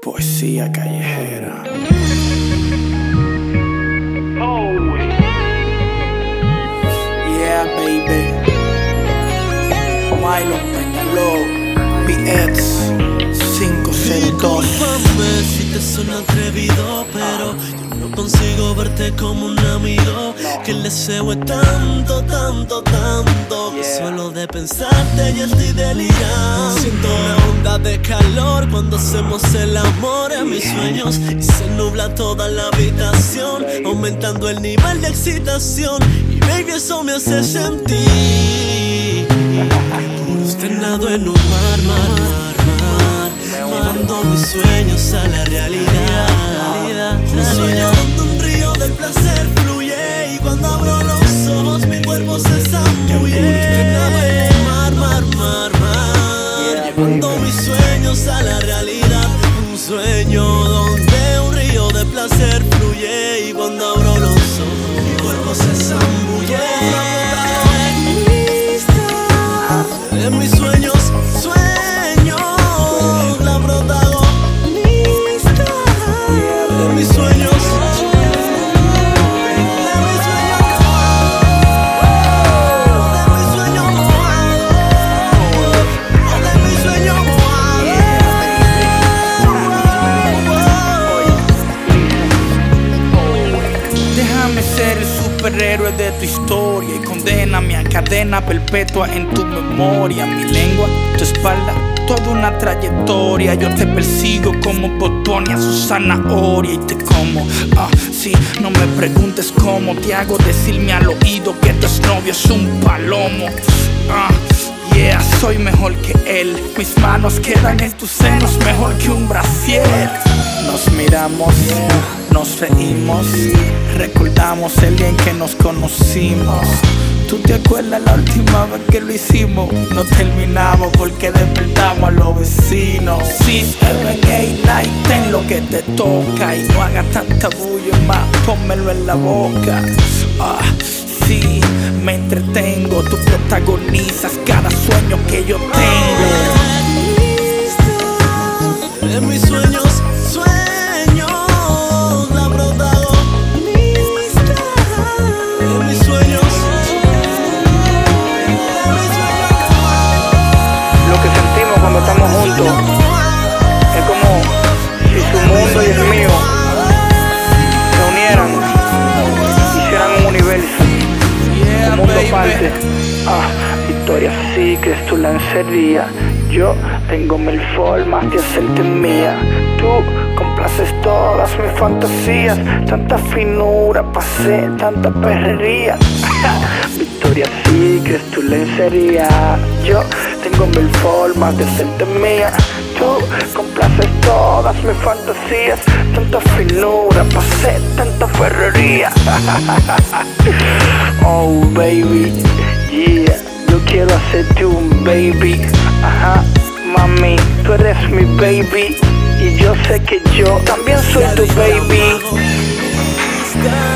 Poesía callejera. Yeah, baby. Milo Peñaló, BX 502. Discúlpame si te suena atrevido, pero yo no consigo verte como un amigo. Que el deseo es tanto, tanto, tanto, que solo de pensarte ya estoy delirando. Siento una onda de calor cuando hacemos el amor en mis sueños, y se nubla toda la habitación, aumentando el nivel de excitación. Y baby, eso me hace sentir que nado en un mar, llevando mis sueños a la realidad. Un sueño donde un río de placer fluye, y cuando abro los ojos mi cuerpo se zambulle. Nado en un mar, llevando mis sueños a la realidad. Un sueño donde un río de placer fluye, y cuando abro los ojos mi cuerpo se zambulle. De mis sueños, sueño la protagonista. De mis sueños, Déjame ser el superhéroe de tu historia y condéname a cadena perpetua en tu memoria. Mi lengua, tu espalda, toda una trayectoria. Yo te persigo como botonia su zanahoria y te como. Sí, no me preguntes cómo, te hago decirme al oído que tu exnovio es un palomo. Yeah, soy mejor que él. Mis manos quedan en tus senos mejor que un brasier. Nos miramos, nos reímos, recordamos el día en que nos conocimos. ¿Tú te acuerdas la última vez que lo hicimos? No terminamos porque despertamos a los vecinos. Sí, every night, ten lo que te toca y no hagas tanta bulla más, pónmelo en la boca. Sí, me entretengo, tú protagonizas cada sueño que yo tengo. de mis sueños, sueño la protagonista. De mis sueños, Lo que sentimos cuando estamos juntos es como si su mundo y el mío se unieran, hicieran un universo, un mundo aparte. Victoria's Secret, tu lencería. Yo tengo mil formas de hacerte mía. Tú complaces todas mis fantasías. Tanta finura, pasé tanta perrería. Victoria's Secret, tu lencería. Yo tengo mil formas de hacerte mía. Tú complaces todas mis fantasías. Tanta finura, pasé tanta ferrería. Oh baby, yeah, yo quiero hacerte un baby. Mami, tú eres mi baby y yo sé que yo también soy tu baby.